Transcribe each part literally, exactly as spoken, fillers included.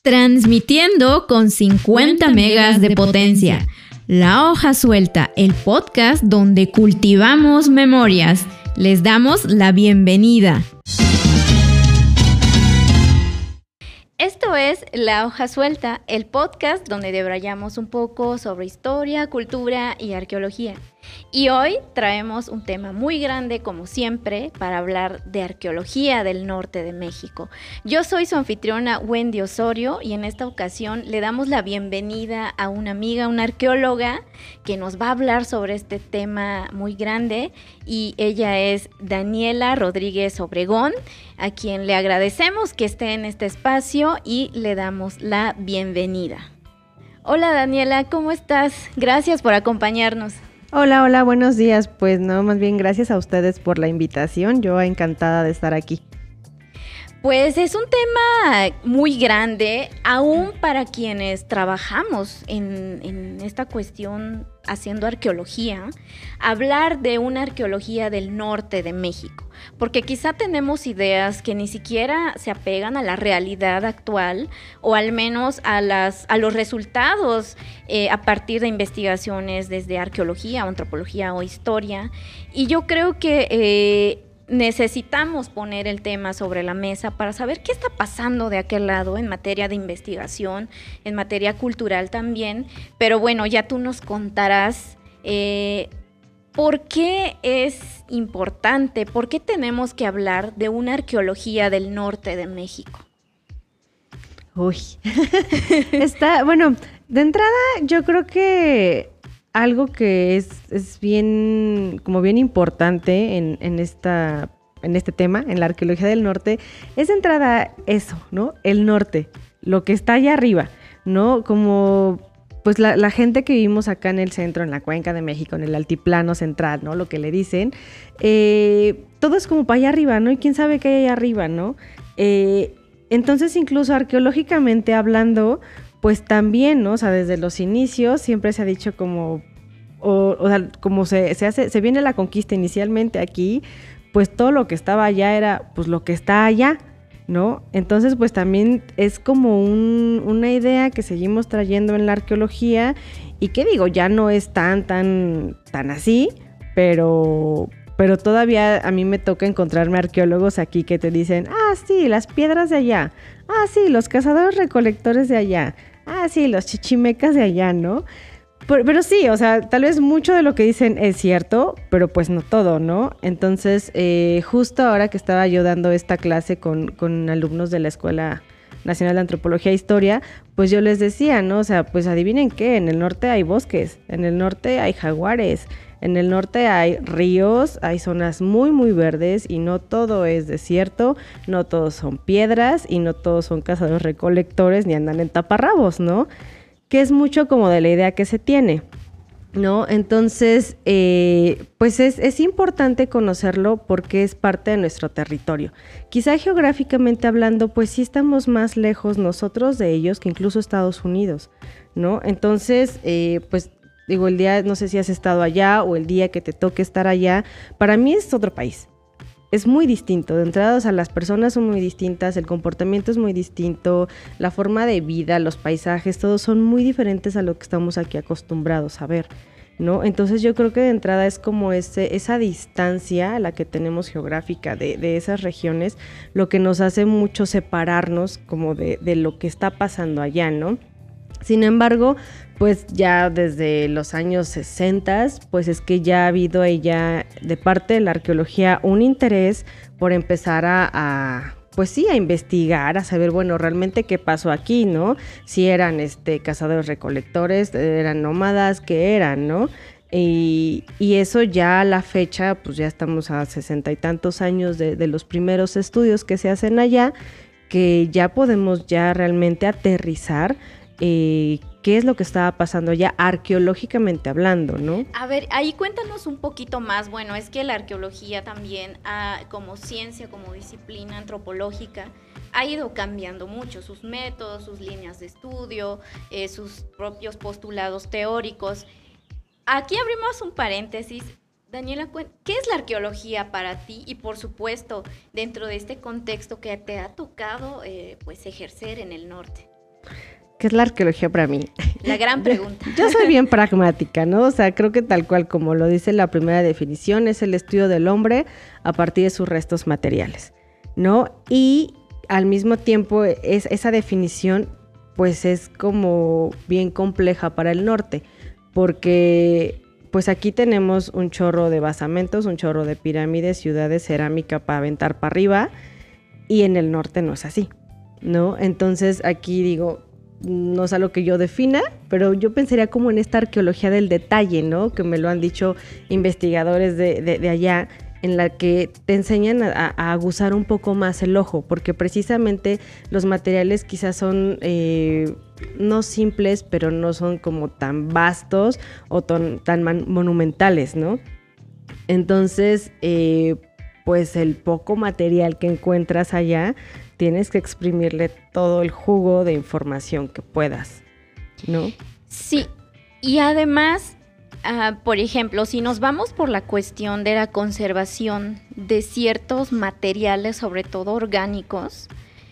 Transmitiendo con cincuenta megas de potencia. La Hoja Suelta, el podcast donde cultivamos memorias. Les damos la bienvenida. Esto es La Hoja Suelta, el podcast donde debrayamos un poco sobre historia, cultura y arqueología. Y hoy traemos un tema muy grande, como siempre, para hablar de arqueología del norte de México. Yo soy su anfitriona Wendy Osorio y en esta ocasión le damos la bienvenida a una amiga, una arqueóloga, que nos va a hablar sobre este tema muy grande, y ella es Daniela Rodríguez Obregón, a quien le agradecemos que esté en este espacio y le damos la bienvenida. Hola Daniela, ¿cómo estás? Gracias por acompañarnos. Hola, hola, buenos días. Pues no, más bien gracias a ustedes por la invitación. Yo encantada de estar aquí. Pues es un tema muy grande, aún para quienes trabajamos en, en esta cuestión haciendo arqueología, hablar de una arqueología del norte de México, porque quizá tenemos ideas que ni siquiera se apegan a la realidad actual o al menos a, las, a los resultados eh, a partir de investigaciones desde arqueología, o antropología o historia, y yo creo que eh, necesitamos poner el tema sobre la mesa para saber qué está pasando de aquel lado en materia de investigación, en materia cultural también. Pero bueno, ya tú nos contarás eh, por qué es importante, por qué tenemos que hablar de una arqueología del norte de México. Uy, está, bueno, de entrada yo creo que algo que es, es bien, como bien importante en, en, esta, en este tema, en la arqueología del norte, es de entrada eso, ¿no? El norte, lo que está allá arriba, ¿no? Como pues la, la gente que vivimos acá en el centro, en la Cuenca de México, en el altiplano central, ¿no? Lo que le dicen, eh, todo es como para allá arriba, ¿no? Y quién sabe qué hay allá arriba, ¿no? Eh, entonces, incluso arqueológicamente hablando, pues también, ¿no? O sea, desde los inicios siempre se ha dicho como, o, o sea, como se, se hace, se viene la conquista inicialmente aquí, pues todo lo que estaba allá era, pues lo que está allá, ¿no? Entonces, pues también es como un, una idea que seguimos trayendo en la arqueología y que digo, ya no es tan, tan, tan así, pero... Pero todavía a mí me toca encontrarme arqueólogos aquí que te dicen, ah, sí, las piedras de allá, ah, sí, los cazadores recolectores de allá, ah, sí, los chichimecas de allá, ¿no? Pero, pero sí, o sea, tal vez mucho de lo que dicen es cierto, pero pues no todo, ¿no? Entonces, eh, justo ahora que estaba yo dando esta clase con, con alumnos de la Escuela Nacional de Antropología e Historia, pues yo les decía, ¿no? O sea, pues adivinen qué, en el norte hay bosques, en el norte hay jaguares, en el norte hay ríos, hay zonas muy muy verdes y no todo es desierto, no todos son piedras y no todos son cazadores recolectores ni andan en taparrabos, ¿no? Que es mucho como de la idea que se tiene, ¿no? Entonces, eh, pues es, es importante conocerlo porque es parte de nuestro territorio. Quizá geográficamente hablando, pues sí estamos más lejos nosotros de ellos que incluso Estados Unidos, ¿no? Entonces, eh, pues digo, el día, no sé si has estado allá o el día que te toque estar allá, para mí es otro país. Es muy distinto, de entrada, o sea, las personas son muy distintas, el comportamiento es muy distinto, la forma de vida, los paisajes, todos son muy diferentes a lo que estamos aquí acostumbrados a ver, ¿no? Entonces yo creo que de entrada es como ese, esa distancia a la que tenemos geográfica de, de esas regiones, lo que nos hace mucho separarnos como de, de lo que está pasando allá, ¿no? Sin embargo, pues ya desde los años sesenta, pues es que ya ha habido ella de parte de la arqueología un interés por empezar a, a pues sí, a investigar, a saber, bueno, realmente qué pasó aquí, ¿no? Si eran este, cazadores recolectores, eran nómadas, ¿qué eran, no? Y, y eso ya a la fecha, pues ya estamos a sesenta y tantos años de, de los primeros estudios que se hacen allá, que ya podemos ya realmente aterrizar Eh, qué es lo que estaba pasando ya arqueológicamente hablando, ¿no? A ver, ahí cuéntanos un poquito más. Bueno, es que la arqueología también, ah, como ciencia, como disciplina antropológica, ha ido cambiando mucho sus métodos, sus líneas de estudio, eh, sus propios postulados teóricos. Aquí abrimos un paréntesis. Daniela, ¿qué es la arqueología para ti? Y por supuesto, dentro de este contexto que te ha tocado eh, pues ejercer en el norte. ¿qué es la arqueología para mí? La gran pregunta. Yo, yo soy bien pragmática, ¿no? O sea, creo que tal cual como lo dice la primera definición, es el estudio del hombre a partir de sus restos materiales, ¿no? Y al mismo tiempo, es, esa definición, pues es como bien compleja para el norte, porque pues aquí tenemos un chorro de basamentos, un chorro de pirámides, ciudades, cerámica para aventar para arriba, y en el norte no es así, ¿no? Entonces aquí digo, no es algo que yo defina, pero yo pensaría como en esta arqueología del detalle, ¿no? Que me lo han dicho investigadores de, de, de allá, en la que te enseñan a, a aguzar un poco más el ojo, porque precisamente los materiales quizás son eh, no simples, pero no son como tan vastos o ton, tan man, monumentales, ¿no? Entonces, eh, pues el poco material que encuentras allá, tienes que exprimirle todo el jugo de información que puedas, ¿no? Sí, y además... Uh, por ejemplo, si nos vamos por la cuestión de la conservación de ciertos materiales, sobre todo orgánicos,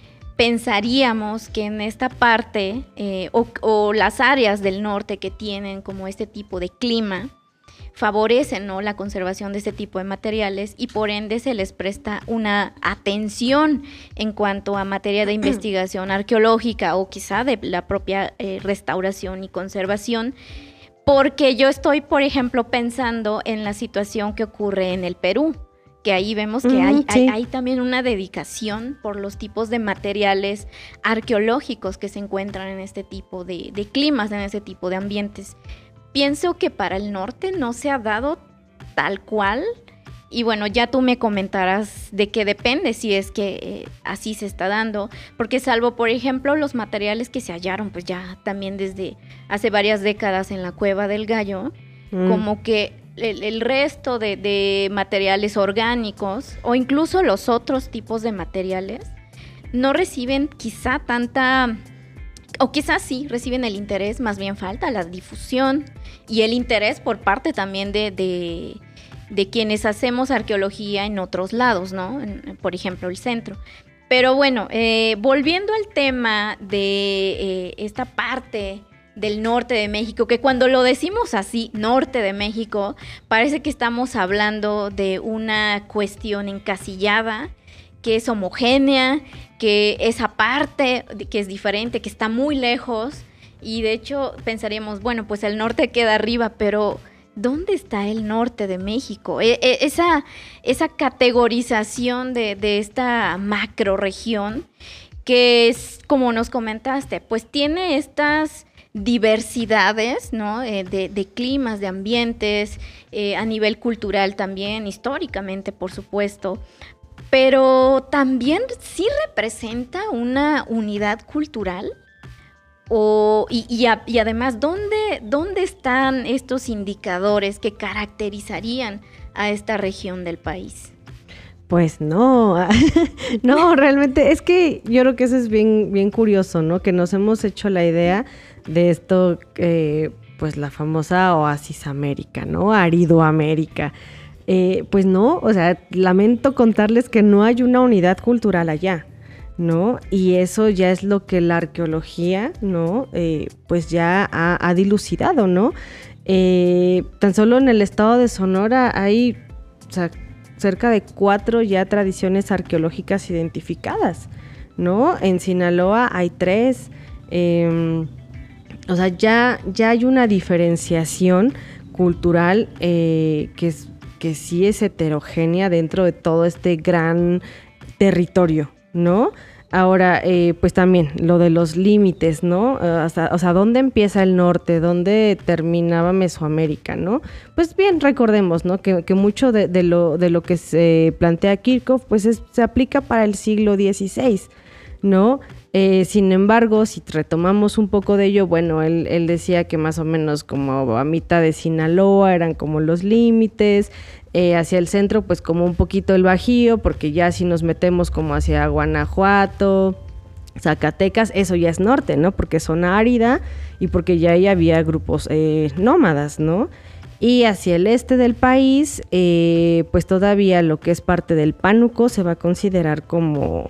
pensaríamos que en esta parte eh, o, o las áreas del norte que tienen como este tipo de clima favorecen, ¿no?, la conservación de este tipo de materiales y por ende se les presta una atención en cuanto a materia de investigación arqueológica o quizá de la propia eh, restauración y conservación. Porque yo estoy, por ejemplo, pensando en la situación que ocurre en el Perú, que ahí vemos que mm, hay, sí. hay, hay también una dedicación por los tipos de materiales arqueológicos que se encuentran en este tipo de, de climas, en este tipo de ambientes. Pienso que para el norte no se ha dado tal cual, y bueno, ya tú me comentarás de qué depende si es que eh, así se está dando, porque salvo, por ejemplo, los materiales que se hallaron, pues ya también desde hace varias décadas en la Cueva del Gallo, mm. como que el, el resto de, de materiales orgánicos o incluso los otros tipos de materiales no reciben quizá tanta... O quizás sí, reciben el interés, más bien falta la difusión y el interés por parte también de... de de quienes hacemos arqueología en otros lados, ¿no? En, por ejemplo, el centro. Pero bueno, eh, volviendo al tema de eh, esta parte del norte de México, que cuando lo decimos así, norte de México, parece que estamos hablando de una cuestión encasillada, que es homogénea, que esa parte que es diferente, que está muy lejos, y de hecho pensaríamos, bueno, pues el norte queda arriba, pero... ¿dónde está el norte de México? E- e- esa, esa categorización de, de esta macroregión que es, como nos comentaste, pues tiene estas diversidades, ¿no? Eh, de, de climas, de ambientes, eh, a nivel cultural también, históricamente, por supuesto, pero también sí representa una unidad cultural. O, y, y, a, y además, ¿dónde, ¿dónde están estos indicadores que caracterizarían a esta región del país? Pues no, no, realmente es que yo creo que eso es bien, bien curioso, ¿no? Que nos hemos hecho la idea de esto, eh, pues la famosa Oasis América, ¿no? Aridoamérica. Eh, pues no, o sea, lamento contarles que no hay una unidad cultural allá, ¿no? Y eso ya es lo que la arqueología, ¿no? Eh, pues ya ha, ha dilucidado, ¿no? Eh, tan solo en el estado de Sonora hay, o sea, cerca de cuatro ya tradiciones arqueológicas identificadas, ¿no? En Sinaloa hay tres, eh, o sea, ya, ya hay una diferenciación cultural eh, que, es, que sí es heterogénea dentro de todo este gran territorio, ¿no? Ahora, eh, pues también lo de los límites, ¿no? Uh, hasta, o sea, ¿dónde empieza el norte? ¿Dónde terminaba Mesoamérica, no? Pues bien, recordemos, ¿no? Que, que mucho de, de, lo, de lo que se plantea Kirchhoff, pues es, se aplica para el siglo dieciséis, ¿no? Eh, sin embargo, si retomamos un poco de ello, bueno, él, él decía que más o menos como a mitad de Sinaloa eran como los límites, eh, hacia el centro pues como un poquito el Bajío, porque ya si nos metemos como hacia Guanajuato, Zacatecas, eso ya es norte, ¿no? Porque es zona árida y porque ya ahí había grupos eh, nómadas, ¿no? Y hacia el este del país, eh, pues todavía lo que es parte del Pánuco se va a considerar como...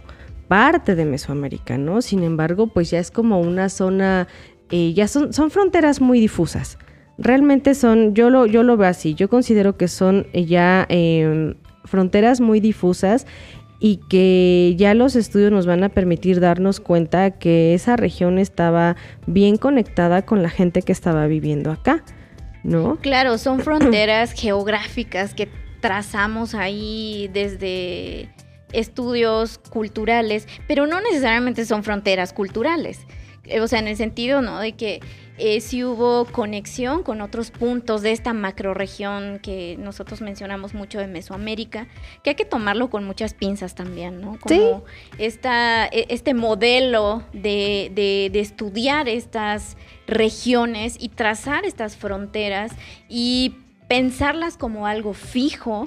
parte de Mesoamérica, ¿no? Sin embargo, pues ya es como una zona, eh, ya son, son fronteras muy difusas. Realmente son, yo lo, yo lo veo así, yo considero que son ya eh, fronteras muy difusas y que ya los estudios nos van a permitir darnos cuenta que esa región estaba bien conectada con la gente que estaba viviendo acá, ¿no? Claro, son fronteras geográficas que trazamos ahí desde estudios culturales, pero no necesariamente son fronteras culturales. O sea, en el sentido, ¿no?, de que eh, sí hubo conexión con otros puntos de esta macrorregión que nosotros mencionamos mucho de Mesoamérica, que hay que tomarlo con muchas pinzas también, ¿no? Como ¿sí? esta, este modelo de, de, de estudiar estas regiones y trazar estas fronteras y pensarlas como algo fijo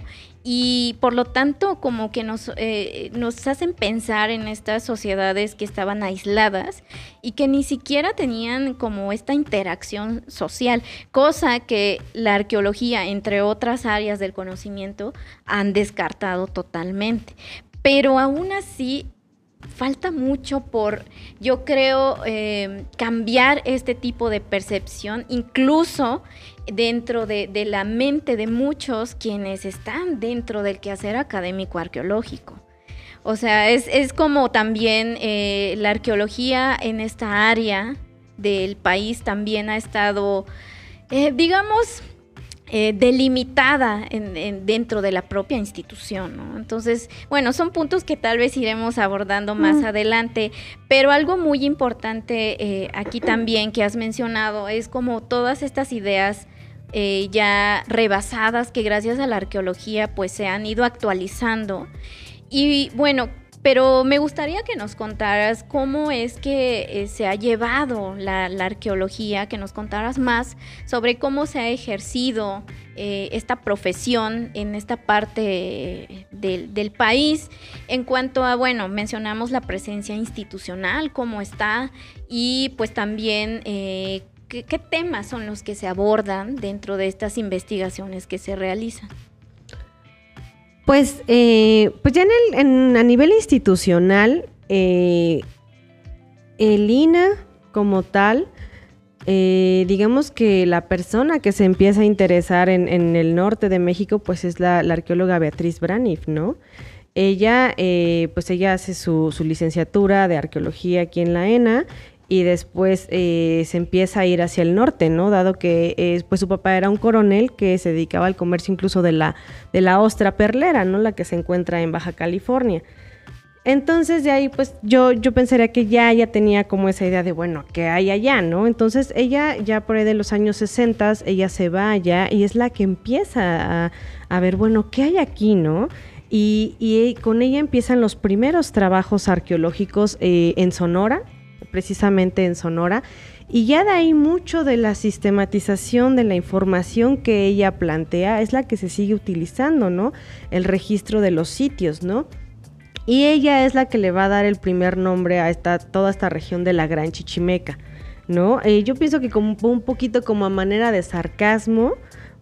y por lo tanto como que nos, eh, nos hacen pensar en estas sociedades que estaban aisladas y que ni siquiera tenían como esta interacción social, cosa que la arqueología, entre otras áreas del conocimiento, han descartado totalmente. Pero aún así falta mucho por, yo creo, eh, cambiar este tipo de percepción, incluso dentro de, de la mente de muchos quienes están dentro del quehacer académico arqueológico. O sea, es, es como también eh, la arqueología en esta área del país también ha estado, eh, digamos, Eh, delimitada en, en, dentro de la propia institución, ¿no? Entonces, bueno, son puntos que tal vez iremos abordando más mm. adelante, pero algo muy importante eh, aquí también que has mencionado es como todas estas ideas eh, ya rebasadas que gracias a la arqueología pues se han ido actualizando y bueno, pero me gustaría que nos contaras cómo es que eh, se ha llevado la, la arqueología, que nos contaras más sobre cómo se ha ejercido eh, esta profesión en esta parte del, del país. En cuanto a, bueno, mencionamos la presencia institucional, cómo está, y pues también eh, qué, qué temas son los que se abordan dentro de estas investigaciones que se realizan. Pues, eh, pues ya en el, en, a nivel institucional, eh, el I N A como tal, eh, digamos que la persona que se empieza a interesar en, en el norte de México, pues es la, la arqueóloga Beatriz Braniff, ¿no? Ella, eh, pues ella hace su, su licenciatura de arqueología aquí en la E N A y después eh, se empieza a ir hacia el norte, ¿no? Dado que eh, pues su papá era un coronel que se dedicaba al comercio incluso de la, de la ostra perlera, ¿no? La que se encuentra en Baja California. Entonces de ahí pues yo, yo pensaría que ya ella tenía como esa idea de, bueno, ¿qué hay allá, no? Entonces ella ya por ahí de los años sesenta, ella se va allá y es la que empieza a, a ver, bueno, ¿qué hay aquí, no? Y, y con ella empiezan los primeros trabajos arqueológicos eh, en Sonora, precisamente en Sonora, y ya de ahí mucho de la sistematización de la información que ella plantea es la que se sigue utilizando, ¿no? El registro de los sitios, ¿no? Y ella es la que le va a dar el primer nombre a esta, toda esta región de la Gran Chichimeca, ¿no? Eh, yo pienso que como un poquito como a manera de sarcasmo,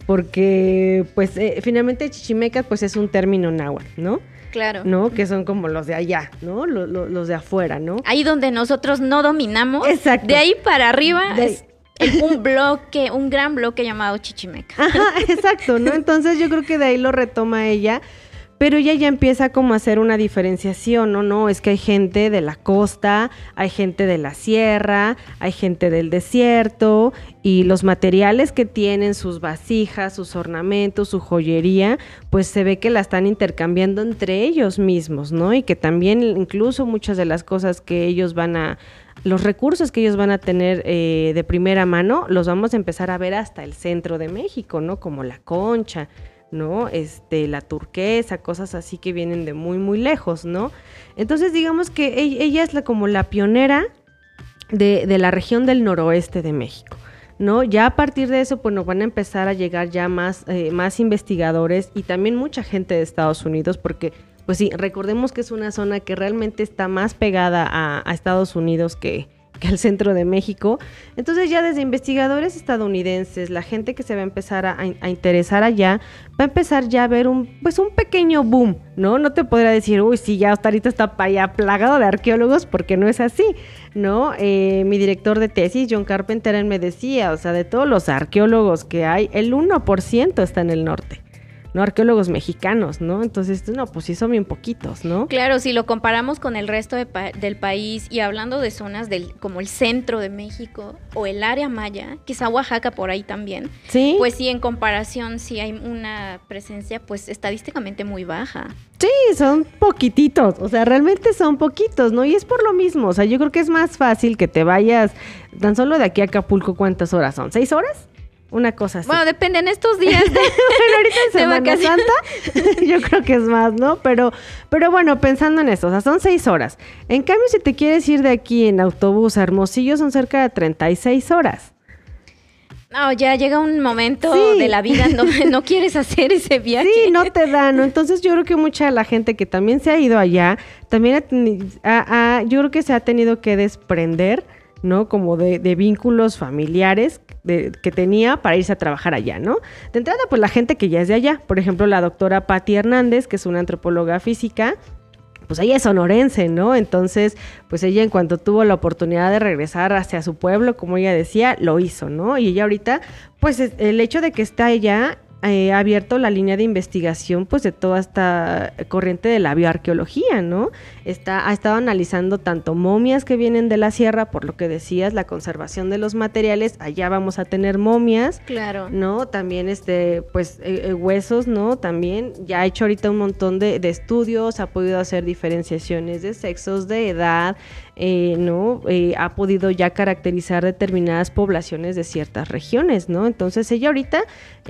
porque pues eh, finalmente Chichimeca pues es un término náhuatl, ¿no? Claro. ¿No? Que son como los de allá, ¿no? Los, los, los de afuera, ¿no? Ahí donde nosotros no dominamos. Exacto. De ahí para arriba de... es un bloque, un gran bloque llamado Chichimeca. Ajá, exacto, ¿no? Entonces yo creo que de ahí lo retoma ella, pero ella ya empieza como a hacer una diferenciación, ¿no? No, es que hay gente de la costa, hay gente de la sierra, hay gente del desierto, y los materiales que tienen, sus vasijas, sus ornamentos, su joyería, pues se ve que la están intercambiando entre ellos mismos, ¿no? Y que también incluso muchas de las cosas que ellos van a, los recursos que ellos van a tener eh, de primera mano, los vamos a empezar a ver hasta el centro de México, ¿no? Como la concha, ¿no? Este, la turquesa, cosas así que vienen de muy, muy lejos, ¿no? Entonces, digamos que ella es la, como la pionera de, de la región del noroeste de México, ¿no? Ya a partir de eso, pues nos van a empezar a llegar ya más, eh, más investigadores y también mucha gente de Estados Unidos, porque, pues sí, recordemos que es una zona que realmente está más pegada a, a Estados Unidos que, que al centro de México. Entonces ya desde investigadores estadounidenses, la gente que se va a empezar a, a interesar allá, va a empezar ya a ver un, pues un pequeño boom, ¿no? No te podría decir, uy, sí, ya hasta ahorita está para allá plagado de arqueólogos, porque no es así, ¿no? Eh, mi director de tesis, John Carpenter, él me decía, o sea, de todos los arqueólogos que hay, el uno por ciento está en el norte. ¿No? Arqueólogos mexicanos, ¿no? Entonces, no, pues sí son bien poquitos, ¿no? Claro, si lo comparamos con el resto de pa- del país y hablando de zonas del, como el centro de México o el área maya, quizá Oaxaca por ahí también, ¿Sí? Pues sí, en comparación sí hay una presencia pues estadísticamente muy baja. Sí, son poquititos, o sea, realmente son poquitos, ¿no? Y es por lo mismo, o sea, yo creo que es más fácil que te vayas tan solo de aquí a Acapulco, ¿cuántas horas son? ¿Seis horas? Una cosa así. Bueno, depende en estos días de, bueno, ahorita en de Semana vacaciones. Santa, yo creo que es más, ¿no? Pero, pero bueno, pensando en esto, o sea, son seis horas. En cambio, si te quieres ir de aquí en autobús a Hermosillo, son cerca de treinta y seis horas. No, ya llega un momento Sí. de la vida donde no quieres hacer ese viaje. Sí, no te da, ¿no? Entonces yo creo que mucha de la gente que también se ha ido allá, también ha teni- ha- ha- yo creo que se ha tenido que desprender, ¿no? Como de, de vínculos familiares de, que tenía para irse a trabajar allá, ¿no? De entrada, pues la gente que ya es de allá, por ejemplo, la doctora Patti Hernández, que es una antropóloga física, pues ella es sonorense, ¿no? Entonces, pues ella en cuanto tuvo la oportunidad de regresar hacia su pueblo, como ella decía, lo hizo, ¿no? Y ella ahorita, pues es- el hecho de que está allá, eh, ha abierto la línea de investigación, pues de toda esta corriente de la bioarqueología, ¿no? Está, ha estado analizando tanto momias que vienen de la sierra, por lo que decías, la conservación de los materiales, allá vamos a tener momias, Claro. ¿no? También, este, pues, eh, eh, huesos, ¿no? También ya ha hecho ahorita un montón de, de estudios, ha podido hacer diferenciaciones de sexos, de edad, eh, ¿no? Eh, ha podido ya caracterizar determinadas poblaciones de ciertas regiones, ¿no? Entonces ella ahorita,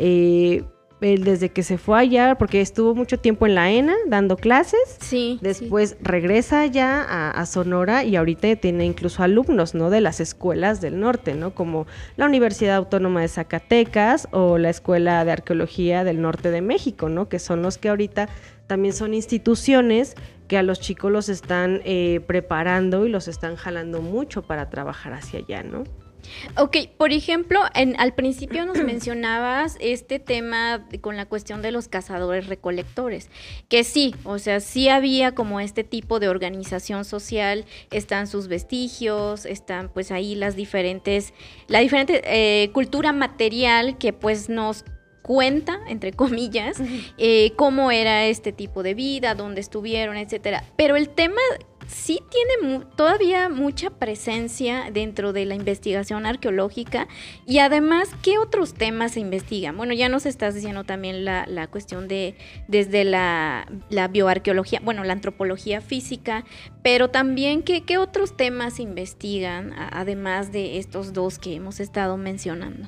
eh, él desde que se fue allá, porque estuvo mucho tiempo en la ENA dando clases, Sí. después regresa ya a, a Sonora y ahorita tiene incluso alumnos, ¿no? De las escuelas del norte, ¿no? Como la Universidad Autónoma de Zacatecas o la Escuela de Arqueología del Norte de México, ¿no? Que son los que ahorita también son instituciones que a los chicos los están eh, preparando y los están jalando mucho para trabajar hacia allá, ¿no? Ok, por ejemplo, en, al principio nos mencionabas este tema de- con la cuestión de los cazadores recolectores, que sí, o sea, sí había como este tipo de organización social, están sus vestigios, están pues ahí las diferentes, la diferente eh, cultura material que pues nos cuenta, entre comillas, eh, cómo era este tipo de vida, dónde estuvieron, etcétera. Pero el tema sí tiene mu- todavía mucha presencia dentro de la investigación arqueológica y además, ¿qué otros temas se investigan? Bueno, ya nos estás diciendo también la, la cuestión de desde la, la bioarqueología, bueno, la antropología física, pero también, ¿qué, qué otros temas se investigan a- además de estos dos que hemos estado mencionando?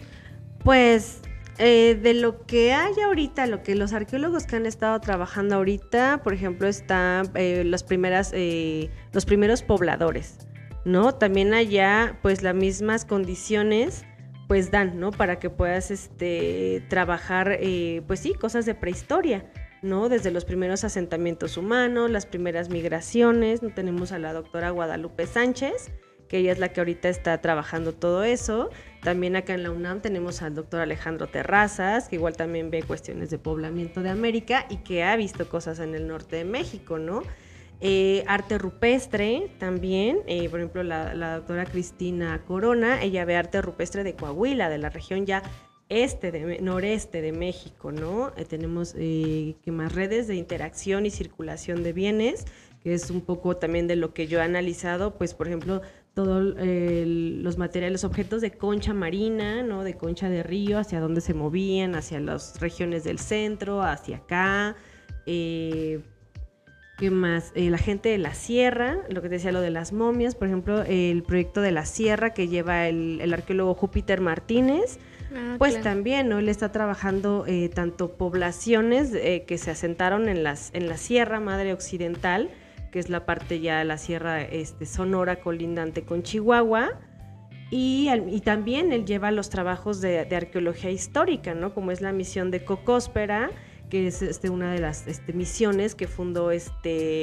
Pues eh, de lo que hay ahorita, lo que los arqueólogos que han estado trabajando ahorita, por ejemplo, están eh, las primeras, eh, los primeros pobladores, ¿no? También allá, pues las mismas condiciones, pues dan, ¿no? Para que puedas, este, trabajar, eh, pues sí, cosas de prehistoria, ¿no? Desde los primeros asentamientos humanos, las primeras migraciones. Tenemos a la doctora Guadalupe Sánchez, que ella es la que ahorita está trabajando todo eso. También acá en la UNAM tenemos al doctor Alejandro Terrazas, que igual también ve cuestiones de poblamiento de América y que ha visto cosas en el norte de México, ¿no? Eh, arte rupestre también, eh, por ejemplo, la, la doctora Cristina Corona, ella ve arte rupestre de Coahuila, de la región ya este, de, noreste de México, ¿no? Eh, tenemos eh, que más redes de interacción y circulación de bienes, que es un poco también de lo que yo he analizado, pues, por ejemplo, todos eh, los materiales, los objetos de concha marina, ¿no? De concha de río, hacia dónde se movían, hacia las regiones del centro, hacia acá. Eh, ¿Qué más? Eh, la gente de la sierra, lo que te decía, lo de las momias, por ejemplo, el proyecto de la sierra que lleva el, el arqueólogo Júpiter Martínez, Ah, pues claro. también, ¿no? Él está trabajando eh, tanto poblaciones eh, que se asentaron en, las, en la Sierra Madre Occidental, que es la parte ya de la Sierra este, Sonora colindante con Chihuahua, y, al- y también él lleva los trabajos de, de arqueología histórica, ¿no? Como es la misión de Cocóspera, que es este, una de las este, misiones que fundó este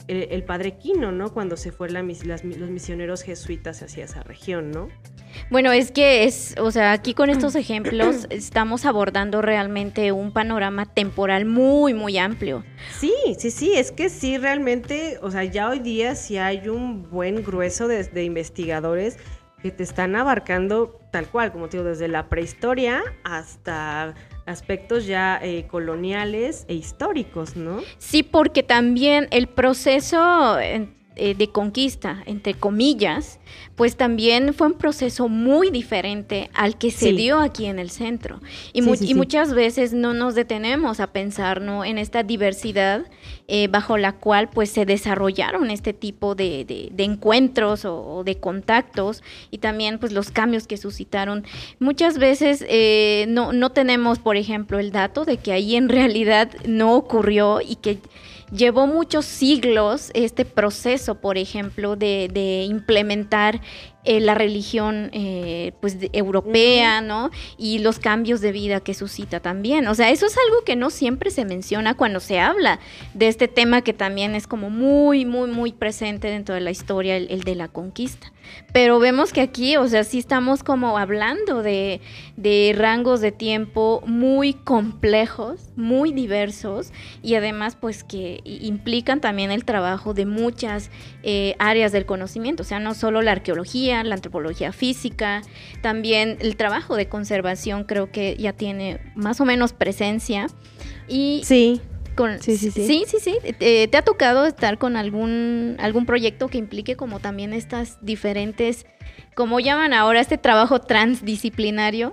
el, el padre Quino, ¿no? Cuando se fueron las, las, los misioneros jesuitas hacia esa región, ¿no? Bueno, es que es, o sea, aquí con estos ejemplos estamos abordando realmente un panorama temporal muy, muy amplio. Sí, sí, sí, es que sí, realmente, o sea, ya hoy día sí hay un buen grueso de, de investigadores que te están abarcando tal cual, como te digo, desde la prehistoria hasta aspectos ya eh, coloniales e históricos, ¿no? Sí, porque también el proceso eh, de conquista, entre comillas, pues también fue un proceso muy diferente al que se Sí. dio aquí en el centro. Y, Sí, mu- sí, y sí. muchas veces no nos detenemos a pensar, ¿no?, en esta diversidad eh, bajo la cual pues se desarrollaron este tipo de, de- de encuentros o, o de contactos, y también pues los cambios que suscitaron. Muchas veces eh, no, no tenemos, por ejemplo, el dato de que ahí en realidad no ocurrió y que llevó muchos siglos este proceso, por ejemplo, de, de implementar eh, la religión eh, pues de- europea, ¿no? Y los cambios de vida que suscita también. O sea, eso es algo que no siempre se menciona cuando se habla de este tema, que también es como muy, muy, muy presente dentro de la historia, el, el de la conquista. Pero vemos que aquí, o sea, sí estamos como hablando de, de rangos de tiempo muy complejos, muy diversos, y además pues que i- implican también el trabajo de muchas eh, áreas del conocimiento, o sea, no solo la arqueología, la antropología física, también el trabajo de conservación creo que ya tiene más o menos presencia. Y Sí. con, Sí, sí, sí. sí, sí, sí. Eh, ¿te ha tocado estar con algún, algún proyecto que implique como también estas diferentes, como llaman ahora, este trabajo transdisciplinario?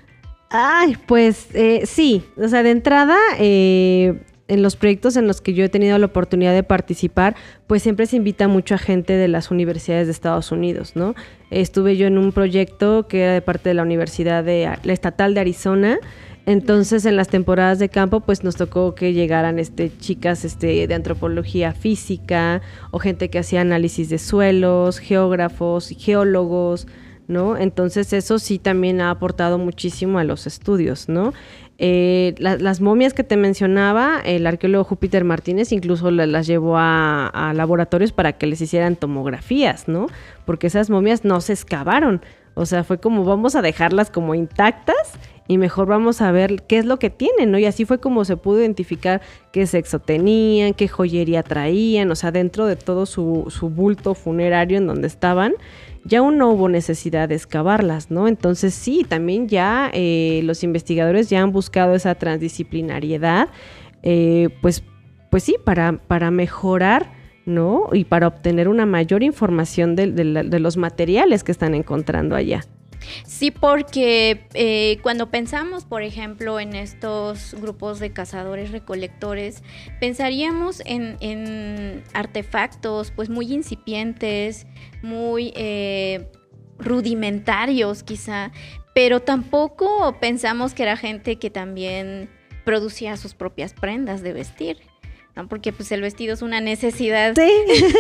Ay, pues eh, sí, o sea, de entrada, eh, en los proyectos en los que yo he tenido la oportunidad de participar, pues siempre se invita mucho a gente de las universidades de Estados Unidos, ¿no? Estuve yo en un proyecto que era de parte de la Universidad de la Estatal de Arizona. Entonces, en las temporadas de campo, pues nos tocó que llegaran este, chicas este, de antropología física o gente que hacía análisis de suelos, geógrafos, geólogos, ¿no? Entonces, eso sí también ha aportado muchísimo a los estudios, ¿no? Eh, la, las momias que te mencionaba, el arqueólogo Júpiter Martínez incluso la, las llevó a, a laboratorios para que les hicieran tomografías, ¿no? Porque esas momias no se excavaron. O sea, fue como vamos a dejarlas como intactas y mejor vamos a ver qué es lo que tienen, ¿no? Y así fue como se pudo identificar qué sexo tenían, qué joyería traían, o sea, dentro de todo su, su bulto funerario en donde estaban, ya aún no hubo necesidad de excavarlas, ¿no? Entonces sí, también ya eh, los investigadores ya han buscado esa transdisciplinariedad, eh, pues, pues sí, para, para mejorar, ¿no? Y para obtener una mayor información de, de, de los materiales que están encontrando allá. Sí, porque eh, cuando pensamos, por ejemplo, en estos grupos de cazadores recolectores, pensaríamos en, en artefactos pues muy incipientes, muy eh, rudimentarios quizá, pero tampoco pensamos que era gente que también producía sus propias prendas de vestir, ¿no? Porque pues el vestido es una necesidad, Sí.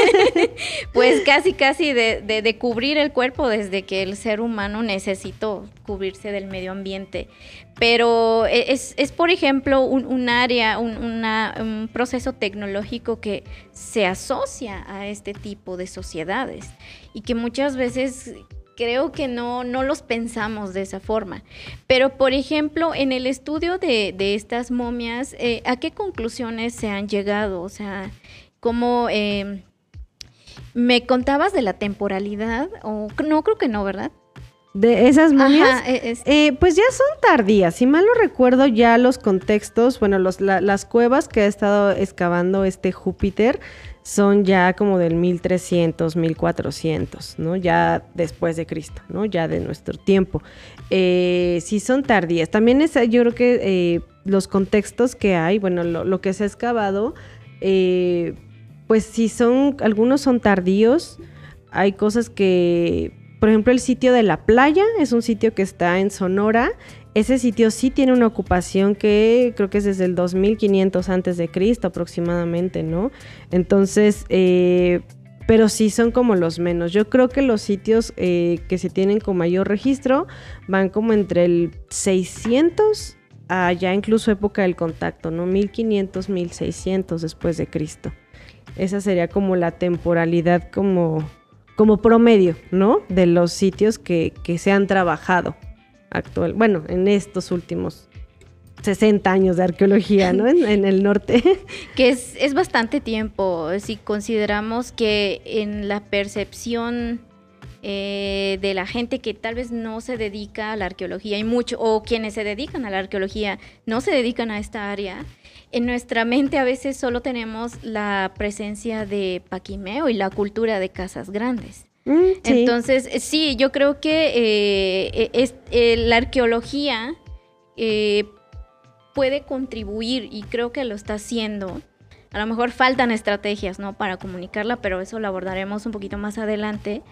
pues casi casi de, de, de cubrir el cuerpo desde que el ser humano necesitó cubrirse del medio ambiente. Pero es, es por ejemplo, un, un área, un, una, un proceso tecnológico que se asocia a este tipo de sociedades y que muchas veces creo que no, no los pensamos de esa forma. Pero, por ejemplo, en el estudio de, de estas momias, eh, ¿a qué conclusiones se han llegado? O sea, ¿cómo eh, me contabas de la temporalidad? O no, creo que no, ¿verdad? De esas momias, Ajá, es, eh, pues ya son tardías. Si mal no recuerdo, ya los contextos, bueno, los, la, las cuevas que ha estado excavando este Júpiter son ya como del mil trescientos, mil cuatrocientos, ¿no? Ya después de Cristo, ¿no? Ya de nuestro tiempo. Eh, sí son tardías. También es, yo creo que eh, los contextos que hay, bueno, lo, lo que se ha excavado, eh, pues sí son, algunos son tardíos. Hay cosas que, por ejemplo, el sitio de la playa es un sitio que está en Sonora. Ese sitio sí tiene una ocupación que creo que es desde el dos mil quinientos antes de Cristo aproximadamente, ¿no? Entonces, eh, pero sí son como los menos. Yo creo que los sitios eh, que se tienen con mayor registro van como entre el seiscientos a ya incluso época del contacto, ¿no? mil quinientos, mil seiscientos después de Cristo. Esa sería como la temporalidad como, como promedio, ¿no? De los sitios que, que se han trabajado actual, bueno, en estos últimos sesenta años de arqueología, ¿no? En, en el norte. Que es, es bastante tiempo, si consideramos que en la percepción eh, de la gente que tal vez no se dedica a la arqueología, y mucho, o quienes se dedican a la arqueología no se dedican a esta área, en nuestra mente a veces solo tenemos la presencia de Paquimeo y la cultura de casas grandes. Mm, sí. Entonces, sí, yo creo que eh, es, eh, la arqueología eh, puede contribuir, y creo que lo está haciendo. A lo mejor faltan estrategias, ¿no?, para comunicarla, pero eso lo abordaremos un poquito más adelante,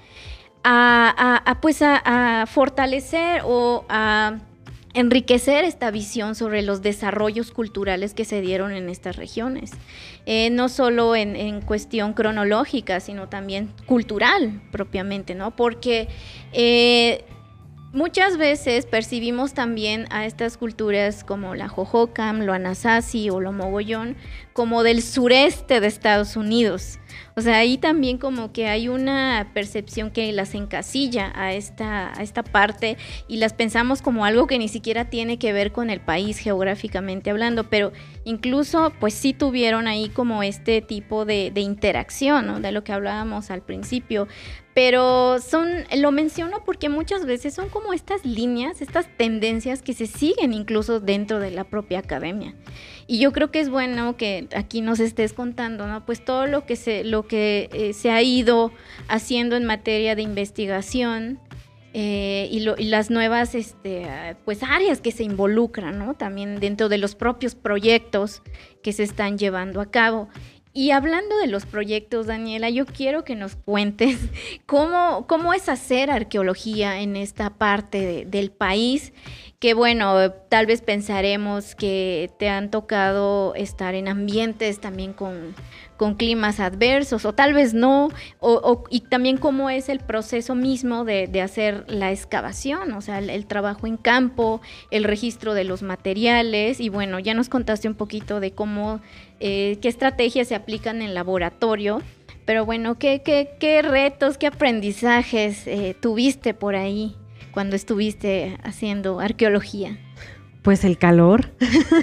a, a, a pues a, a fortalecer o a enriquecer esta visión sobre los desarrollos culturales que se dieron en estas regiones, eh, no solo en, en cuestión cronológica, sino también cultural propiamente, ¿no? Porque eh, muchas veces percibimos también a estas culturas como la Hohokam, lo Anasazi o lo Mogollón como del sureste de Estados Unidos. O sea, ahí también como que hay una percepción que las encasilla a esta, a esta parte, y las pensamos como algo que ni siquiera tiene que ver con el país geográficamente hablando, pero incluso pues sí tuvieron ahí como este tipo de, de interacción, ¿no?, de lo que hablábamos al principio. Pero son, lo menciono porque muchas veces son como estas líneas, estas tendencias que se siguen incluso dentro de la propia academia. Y yo creo que es bueno que aquí nos estés contando, ¿no?, pues todo lo que se, lo que eh, se ha ido haciendo en materia de investigación eh, y, lo, y las nuevas este, pues áreas que se involucran, ¿no?, también dentro de los propios proyectos que se están llevando a cabo. Y hablando de los proyectos, Daniela, yo quiero que nos cuentes cómo, cómo es hacer arqueología en esta parte de, del país, que bueno, tal vez pensaremos que te han tocado estar en ambientes también con, con climas adversos, o tal vez no, o, o, y también cómo es el proceso mismo de, de hacer la excavación, o sea, el, el trabajo en campo, el registro de los materiales, y bueno, ya nos contaste un poquito de cómo, eh, qué estrategias se aplican en laboratorio, pero bueno, ¿qué, qué, qué retos, qué aprendizajes eh, tuviste por ahí cuando estuviste haciendo arqueología? Pues el calor.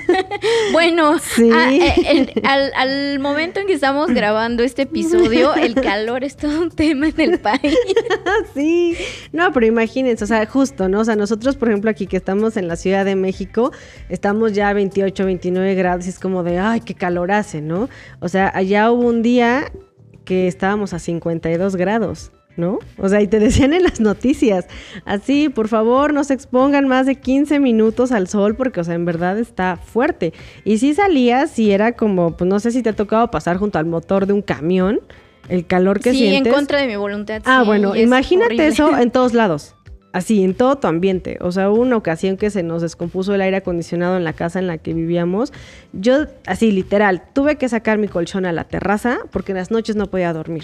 Bueno, sí. a, el, al, al momento en que estamos grabando este episodio, el calor es todo un tema en el país. Sí, no, pero imagínense, o sea, justo, ¿no? O sea, nosotros, por ejemplo, aquí que estamos en la Ciudad de México, estamos ya a veintiocho, veintinueve grados y es como de, ay, qué calor hace, ¿no? O sea, allá hubo un día que estábamos a cincuenta y dos grados. ¿No? O sea, y te decían en las noticias, así, por favor, no se expongan más de quince minutos al sol porque, o sea, en verdad está fuerte. Y si salías y era como, pues no sé si te ha tocado pasar junto al motor de un camión, el calor que sí, sientes. Sí, en contra de mi voluntad. Ah, sí, bueno, imagínate horrible. Eso en todos lados. Así, en todo tu ambiente. O sea, hubo una ocasión que se nos descompuso el aire acondicionado en la casa en la que vivíamos. Yo, así, literal, tuve que sacar mi colchón a la terraza porque en las noches no podía dormir.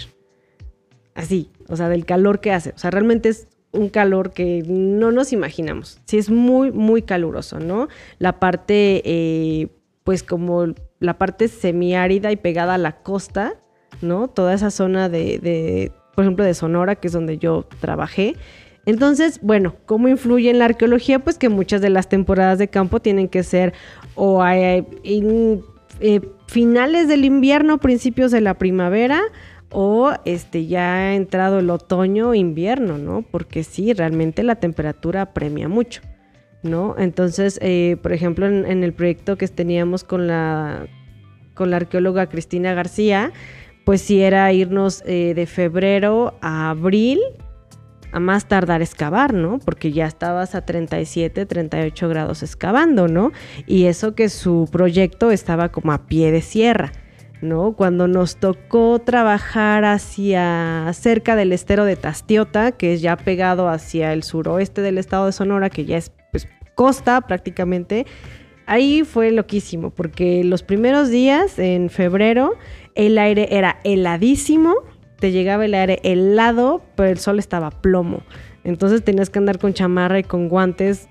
Así, o sea, del calor que hace. O sea, realmente es un calor que no nos imaginamos. Sí, es muy, muy caluroso, ¿no? La parte, eh, pues como la parte semiárida y pegada a la costa, ¿no? Toda esa zona de, de, por ejemplo, de Sonora, que es donde yo trabajé. Entonces, bueno, ¿cómo influye en la arqueología? Pues que muchas de las temporadas de campo tienen que ser o eh, en eh, finales del invierno, principios de la primavera, o este ya ha entrado el otoño o invierno, ¿no? Porque sí, realmente la temperatura apremia mucho, ¿no? Entonces, eh, por ejemplo, en, en el proyecto que teníamos con la, con la arqueóloga Cristina García, pues sí era irnos eh, de febrero a abril, a más tardar excavar, ¿no? Porque ya estabas a treinta y siete, treinta y ocho grados excavando, ¿no? Y eso que su proyecto estaba como a pie de sierra, ¿no? Cuando nos tocó trabajar hacia cerca del estero de Tastiota, que es ya pegado hacia el suroeste del estado de Sonora, que ya es pues costa prácticamente, ahí fue loquísimo, porque los primeros días en febrero el aire era heladísimo, te llegaba el aire helado, pero el sol estaba a plomo, entonces tenías que andar con chamarra y con guantes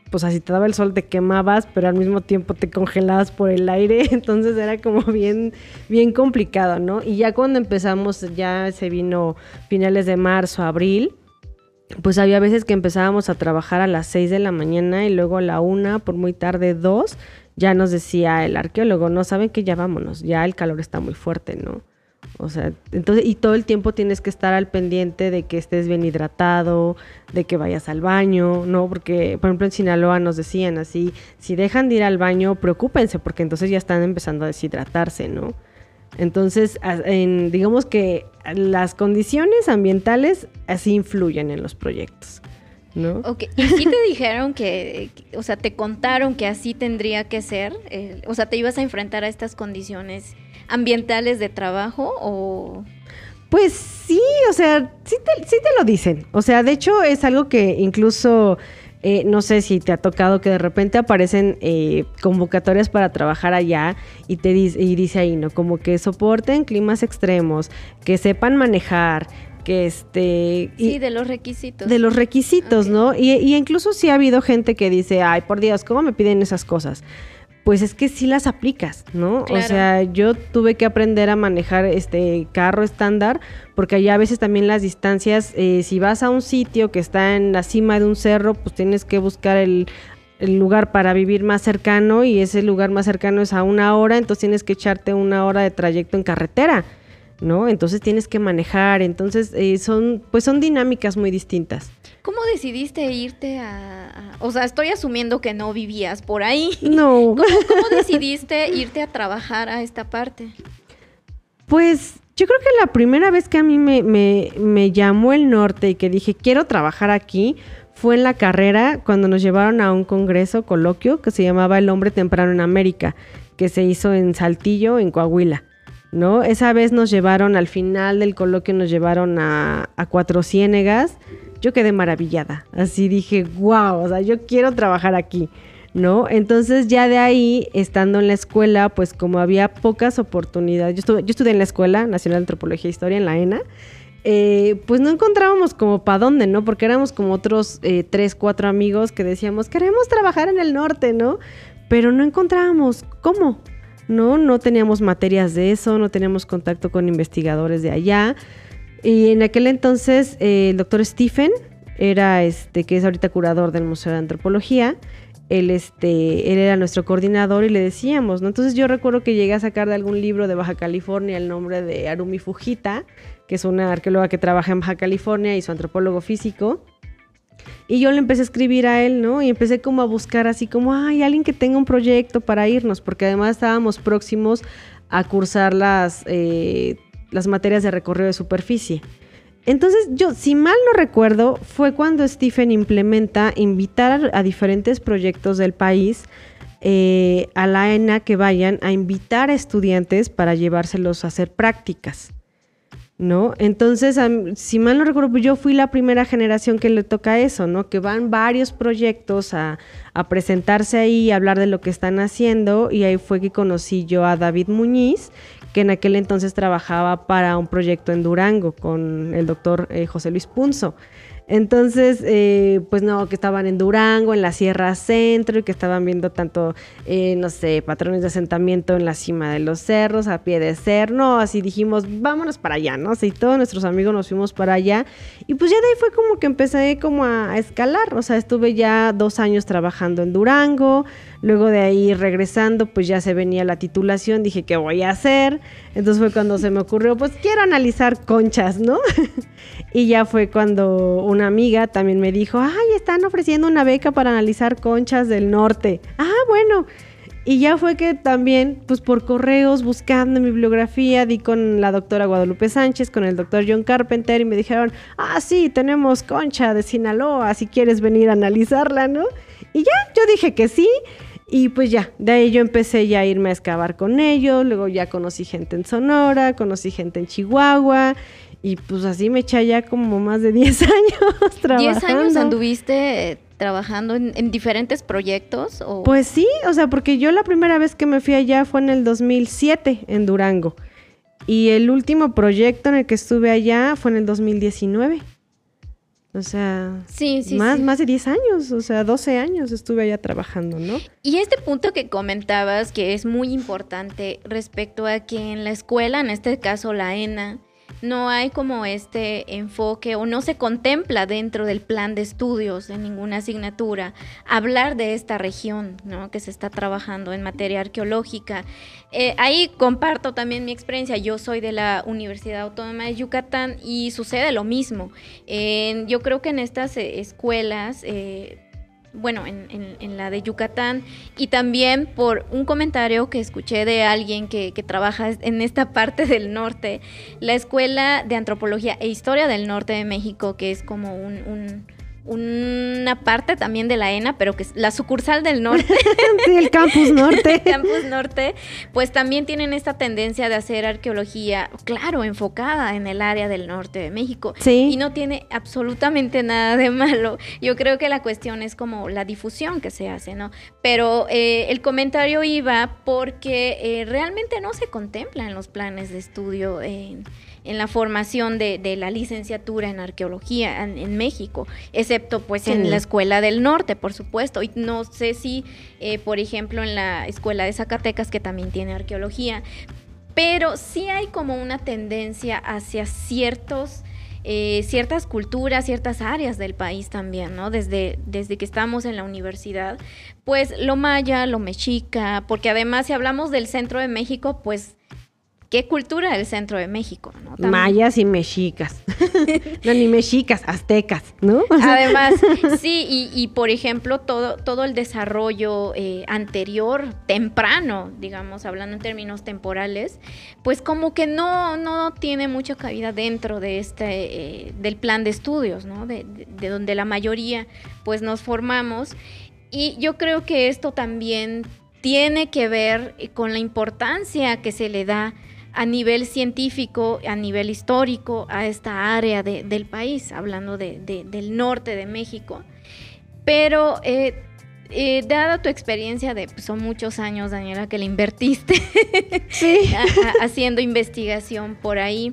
pues así te daba el sol te quemabas, pero al mismo tiempo te congelabas por el aire, entonces era como bien, bien complicado, ¿no? Y ya cuando empezamos, ya se vino finales de marzo, abril, pues había veces que empezábamos a trabajar a las seis de la mañana y luego a la una, por muy tarde dos, ya nos decía el arqueólogo, no, saben que ya vámonos, ya el calor está muy fuerte, ¿no? O sea, entonces, y todo el tiempo tienes que estar al pendiente de que estés bien hidratado, de que vayas al baño, ¿no? Porque, por ejemplo, en Sinaloa nos decían así, si dejan de ir al baño, preocúpense, porque entonces ya están empezando a deshidratarse, ¿no? Entonces, en, digamos que las condiciones ambientales así influyen en los proyectos, ¿no? Ok, ¿y sí te dijeron que, o sea, te contaron que así tendría que ser? Eh, o sea, ¿te ibas a enfrentar a estas condiciones ambientales de trabajo o...? Pues sí, o sea, sí te, sí te lo dicen. O sea, de hecho es algo que incluso, eh, no sé si te ha tocado que de repente aparecen eh, convocatorias para trabajar allá y te dice, y dice ahí, ¿no? Como que soporten climas extremos, que sepan manejar, que este... Sí, y, de los requisitos. De los requisitos, okay. ¿No? Y, y incluso sí ha habido gente que dice, ay, por Dios, ¿cómo me piden esas cosas? Pues es que sí las aplicas, ¿no? Claro. O sea, yo tuve que aprender a manejar este carro estándar, porque allá a veces también las distancias, eh, si vas a un sitio que está en la cima de un cerro, pues tienes que buscar el, el lugar para vivir más cercano, y ese lugar más cercano es a una hora, entonces tienes que echarte una hora de trayecto en carretera, ¿no? Entonces tienes que manejar, entonces eh, son, pues son dinámicas muy distintas. ¿Cómo decidiste irte a, a...? O sea, estoy asumiendo que no vivías por ahí. No. ¿Cómo, cómo decidiste irte a trabajar a esta parte? Pues yo creo que la primera vez que a mí me, me, me llamó el norte y que dije, quiero trabajar aquí, fue en la carrera cuando nos llevaron a un congreso, coloquio, que se llamaba El Hombre Temprano en América, que se hizo en Saltillo, en Coahuila, ¿no? Esa vez nos llevaron, al final del coloquio nos llevaron a, a Cuatro Ciénegas. Yo quedé maravillada, así dije, wow, o sea, yo quiero trabajar aquí, ¿no? Entonces ya de ahí, estando en la escuela, pues como había pocas oportunidades, yo, estuve, yo estudié en la Escuela Nacional de Antropología e Historia, en la ENA, eh, pues no encontrábamos como para dónde, ¿no? Porque éramos como otros eh, tres, cuatro amigos que decíamos, queremos trabajar en el norte, ¿no? Pero no encontrábamos cómo, ¿no? No teníamos materias de eso, no teníamos contacto con investigadores de allá. Y en aquel entonces eh, el doctor Stephen era este que es ahorita curador del Museo de Antropología. Él este él era nuestro coordinador y le decíamos, ¿no? Entonces yo recuerdo que llegué a sacar de algún libro de Baja California el nombre de Harumi Fujita, que es una arqueóloga que trabaja en Baja California y su antropólogo físico. Y yo le empecé a escribir a él, ¿no? Y empecé como a buscar así como, ay, alguien que tenga un proyecto para irnos, porque además estábamos próximos a cursar las eh, las materias de recorrido de superficie. Entonces yo, si mal no recuerdo, fue cuando Stephen implementa invitar a diferentes proyectos del país eh, a la ENA que vayan a invitar a estudiantes para llevárselos a hacer prácticas, ¿no? Entonces, um, si mal no recuerdo, yo fui la primera generación que le toca eso, ¿no? Que van varios proyectos a, a presentarse ahí, a hablar de lo que están haciendo, y ahí fue que conocí yo a David Muñiz, que en aquel entonces trabajaba para un proyecto en Durango con el doctor eh, José Luis Punzo. Entonces, eh, pues no, que estaban en Durango, en la Sierra Centro, y que estaban viendo tanto, eh, no sé, patrones de asentamiento en la cima de los cerros, a pie de cerro, no, así dijimos, vámonos para allá, ¿no? Así todos nuestros amigos nos fuimos para allá, y pues ya de ahí fue como que empecé como a, a escalar, o sea, estuve ya dos años trabajando en Durango, luego de ahí regresando, pues ya se venía la titulación, dije, ¿qué voy a hacer? Entonces fue cuando se me ocurrió, pues quiero analizar conchas, ¿no? Y ya fue cuando una amiga también me dijo, ay, están ofreciendo una beca para analizar conchas del norte. Ah, bueno. Y ya fue que también, pues por correos, buscando en mi bibliografía, di con la doctora Guadalupe Sánchez, con el doctor John Carpenter, y me dijeron, ah, sí, tenemos concha de Sinaloa, si quieres venir a analizarla, ¿no? Y ya, yo dije que sí. Y pues ya, de ahí yo empecé ya a irme a excavar con ellos, luego ya conocí gente en Sonora, conocí gente en Chihuahua, y pues así me eché ya como más de diez años trabajando. ¿diez años anduviste trabajando en, en diferentes proyectos? ¿O? Pues sí, o sea, porque yo la primera vez que me fui allá fue en el dos mil siete, en Durango, y el último proyecto en el que estuve allá fue en el dos mil diecinueve. O sea, sí, sí, más, sí. más de diez años, o sea, doce años estuve allá trabajando, ¿no? Y este punto que comentabas, que es muy importante respecto a que en la escuela, en este caso la ENA, no hay como este enfoque o no se contempla dentro del plan de estudios en ninguna asignatura hablar de esta región, ¿no? Que se está trabajando en materia arqueológica. Eh, ahí comparto también mi experiencia. Yo soy de la Universidad Autónoma de Yucatán y sucede lo mismo. Eh, yo creo que en estas eh, escuelas... Eh, bueno, en, en, en la de Yucatán, y también por un comentario que escuché de alguien que, que trabaja en esta parte del norte, la Escuela de Antropología e Historia del Norte de México, que es como un, un, una parte también de la ENA, pero que es la sucursal del norte. Sí, el campus norte. El campus norte, pues también tienen esta tendencia de hacer arqueología, claro, enfocada en el área del norte de México. Sí. Y no tiene absolutamente nada de malo. Yo creo que la cuestión es como la difusión que se hace, ¿no? Pero eh, el comentario iba porque eh, realmente no se contempla en los planes de estudio en... en la formación de, de la licenciatura en arqueología en, en México, excepto pues sí. en la Escuela del Norte, por supuesto, y no sé si, eh, por ejemplo, en la Escuela de Zacatecas, que también tiene arqueología, pero sí hay como una tendencia hacia ciertos... Eh, ciertas culturas, ciertas áreas del país también, ¿no? Desde, desde que estamos en la universidad, pues lo maya, lo mexica, porque además si hablamos del centro de México, pues ¿qué cultura del centro de México? ¿No? También. Mayas y mexicas. No, ni mexicas, aztecas, ¿no? O sea. Además, sí, y, y por ejemplo, todo, todo el desarrollo eh, anterior, temprano, digamos, hablando en términos temporales, pues como que no, no tiene mucha cabida dentro de este, eh, del plan de estudios, ¿no? De, de, de donde la mayoría, pues, nos formamos. Y yo creo que esto también tiene que ver con la importancia que se le da a nivel científico, a nivel histórico, a esta área de, del país, hablando de, de, del norte de México. Pero, eh, eh, dada tu experiencia de, pues, son muchos años, Daniela, que le invertiste sí. a, a, haciendo investigación por ahí,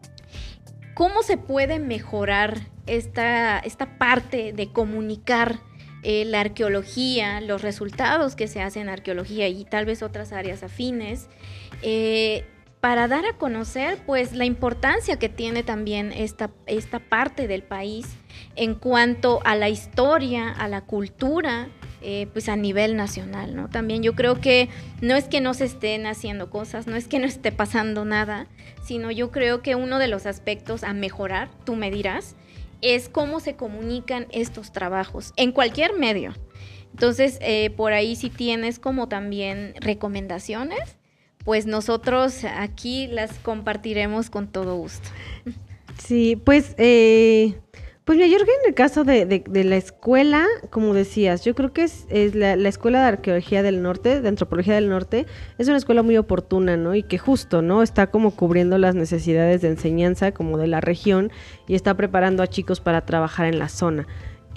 ¿cómo se puede mejorar esta, esta parte de comunicar eh, la arqueología, los resultados que se hacen en arqueología y tal vez otras áreas afines, eh, para dar a conocer pues la importancia que tiene también esta, esta parte del país en cuanto a la historia, a la cultura, eh, pues a nivel nacional, ¿no? También yo creo que no es que no se estén haciendo cosas, no es que no esté pasando nada, sino yo creo que uno de los aspectos a mejorar, tú me dirás, es cómo se comunican estos trabajos en cualquier medio. Entonces, eh, por ahí si tienes como también recomendaciones, pues nosotros aquí las compartiremos con todo gusto. Sí, pues, eh, pues mira, yo creo que en el caso de, de, de la escuela, como decías, yo creo que es, es la, la Escuela de Arqueología del Norte, de Antropología del Norte, es una escuela muy oportuna, ¿no? Y que justo, ¿no? Está como cubriendo las necesidades de enseñanza como de la región y está preparando a chicos para trabajar en la zona.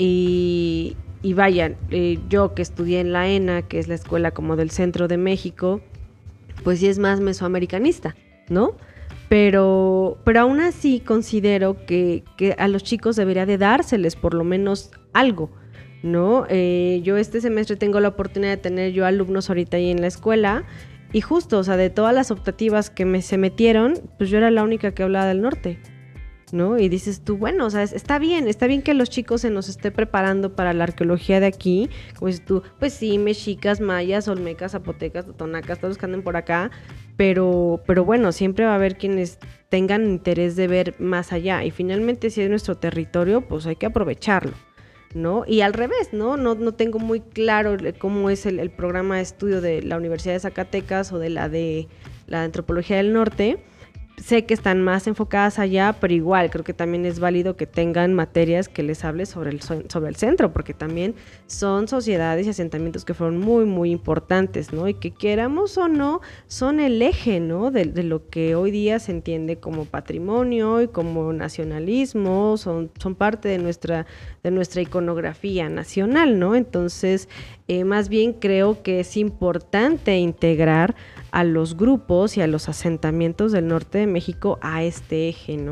Y, y vayan, eh, yo que estudié en la ENA, que es la escuela como del centro de México, pues sí es más mesoamericanista, ¿no? Pero, pero aún así considero que, que a los chicos debería de dárseles por lo menos algo, ¿no? Eh, yo este semestre tengo la oportunidad de tener yo alumnos ahorita ahí en la escuela y justo, o sea, de todas las optativas que me, se metieron, pues yo era la única que hablaba del norte, ¿no? Y dices tú, bueno, o sea, está bien, está bien que los chicos se nos esté preparando para la arqueología de aquí, como dices tú, pues sí, mexicas, mayas, olmecas, zapotecas, totonacas, todos los que anden por acá, pero, pero bueno, siempre va a haber quienes tengan interés de ver más allá, y finalmente si es nuestro territorio, pues hay que aprovecharlo, ¿no? Y al revés, ¿no? No, no tengo muy claro cómo es el, el programa de estudio de la Universidad de Zacatecas o de la de la Antropología del Norte. Sé que están más enfocadas allá, pero igual creo que también es válido que tengan materias que les hable sobre el, sobre el centro, porque también son sociedades y asentamientos que fueron muy, muy importantes, ¿no? Y que queramos o no, son el eje, ¿no? De, de lo que hoy día se entiende como patrimonio y como nacionalismo, son, son parte de nuestra, de nuestra iconografía nacional, ¿no? Entonces, eh, más bien creo que es importante integrar a los grupos y a los asentamientos del norte de México a este eje, ¿no?